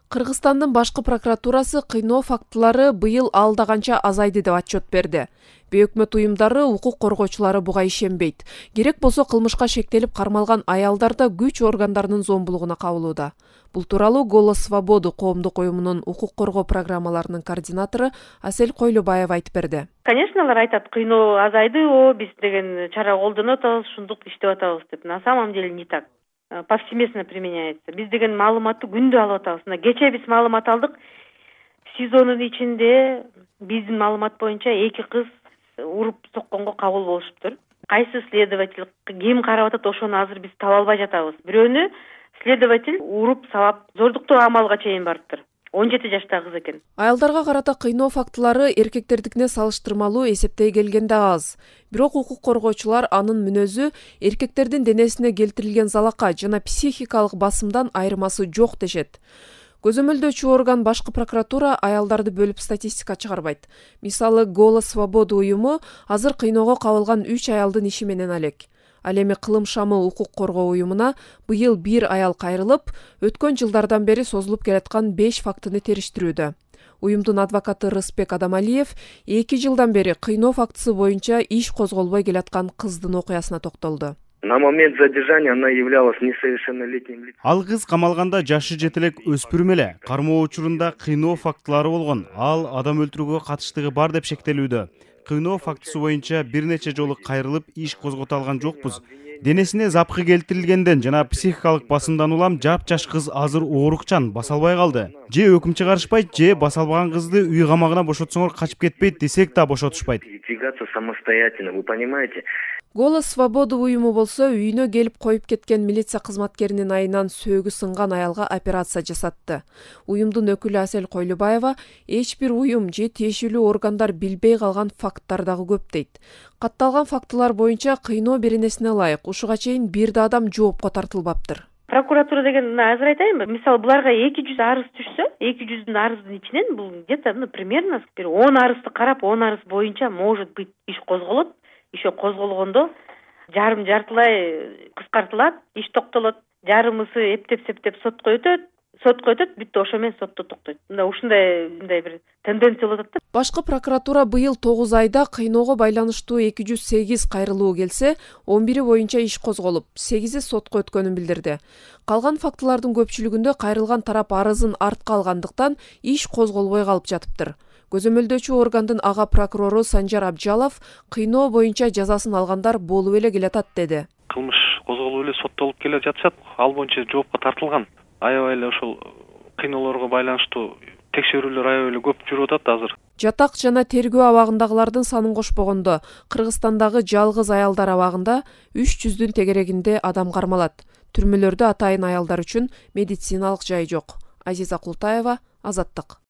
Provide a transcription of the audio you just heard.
Кыргызстандын башкы прокуратурасы кыйноо фактылары быйыл алда канча азайды деп отчет берди. Бейөкмөт уюмдары, укук коргоочулары буга ишенбейт. Керек болсо кылмышка шектелип кармалган аялдар да күч органдарынын зомбулугуна кабылууда. Бул тууралуу «Голос свободы» коомдук уюмунун укук коргоо программаларынын координатору Асель Койлубаева айтып берди. Конечно, алар айтат, кыйноо азайды, биз деген чара колдонуп атабыз, ушундук иштеп атабыз деп. На самом деле не так. Повсеместно применяется. Биз деген маалыматты күндө алып атабыз. Кече биз маалымат алдык. СИЗОнун ичинде биздин маалымат боюнча 2 кыз уруп сокконго кабыл болушуптур. Кайсы следователь ким карап атат, ошону азыр биз таба албай жатабыз. Бирөөнү следователь уруп сабап зордуктуу амалга чейин барыптыр. 17 жаштагы кыз экен. Аялдарга карата кыйноо фактылары эркектердикине салыштырмалуу эсептей келгенде аз. Бирок укук коргоочулар анын мүнөзү эркектердин денесине келтирилген залака жана психикалык басымдан айырмасы жок дешет. Көзөмөлдөөчү орган башкы прокуратура аялдарды бөлүп статистика чыгарбайт. Мисалы, «Голос свободы» уюму азыр кыйноого кабылган 3 аялдын иши менен алек. Ал эми Кылым шамы укук коргоо уюмуна быйыл 1 аял кайрылып, өткөн жылдардан бери созулуп келаткан 5 фактыны териштирүүдө. Уюмдун адвокаты Рыспек Адамалиев 2 жылдан бери кыйноо фактысы боюнча иш козголбой келаткан кыздын окуясына токтолду. На момент задержания она являлась несовершеннолетним лицом. Ал кыз камалганда жашы жетелек өспүрүм эле. Кармоо учурунда кыйноо фактылары болгон. Ал адам өлтүрүүгө катыштыгы бар деп шектелүүдө. Кыйноо фактысы боюнча бир нече жолу кайрылып иш козгото алган жокпуз. Денесине запкы келтирилгенден жана психикалык басымдан улам жапжаш кыз азыр оорукчан, баса албай калды. Же өкүм чыгарышпайт, же баса албаган кызды үй камагына бошотсоңор качып кетпейт десек да бошотушпайт. Двигаться самостоятельно, вы понимаете? «Голос свободы» уюму болсо үйүнө келип коюп кеткен милиция кызматкеринин айынан сөөгү сынган аялга операция жасатты. Уюмдун өкүлү Асель Койлубаева эч бир уюм же тиешелүү органдар билбей калган факттар дагы көп дейт. Катталган фактылар боюнча кыйноо беренесине ылайык ушуга чейин бир да адам жоопко тартылбаптыр. Прокуратура деген азыр айтайынбы? Мисалы, буларга 200 арыз түшсө, 200 арыздын ичинен бул где-то примерно 10 арызды карап, 10 арыз боюнча может быть иш козголот. Еще козголгондо жартылай кыскартылат, иш токтолот. Жарымысы эптеп сотко өтөт, бүттү, ошо менен сотто токтойт. Ушундай бир тенденция болот да. Башкы прокуратура быйыл 9 айда кыйноого байланыштуу 208 кайрылуу келсе, 11 боюнча иш козголуп, 8 сотко өткөнүн билдирди. Калган фактылардын көпчүлүгүндө кайрылган тарап арызын артка алгандыктан иш козголбой калып жатыптыр. Көзөмөлдөөчү органдын ага прокурору Санжар Абжалов кыйноо боюнча жазасын алгандар болуп эле келатат деди. Кылмыш козголуп эле соттолуп келе жатышат, ал боюнча жоопко тартылган. Аябай эле ошол кыйноолорго байланыштуу текшерүүлөр аябай эле көп жүрүп атат азыр. Жатак жана тергөө абагындагылардын санын кошпогондо Кыргызстандагы жалгыз аялдар абагында 300-дүн тегерегинде адам кармалат. Түрмөлөрдө атайын аялдар үчүн медициналык жай жок. Азиза Култаева, Азаттык.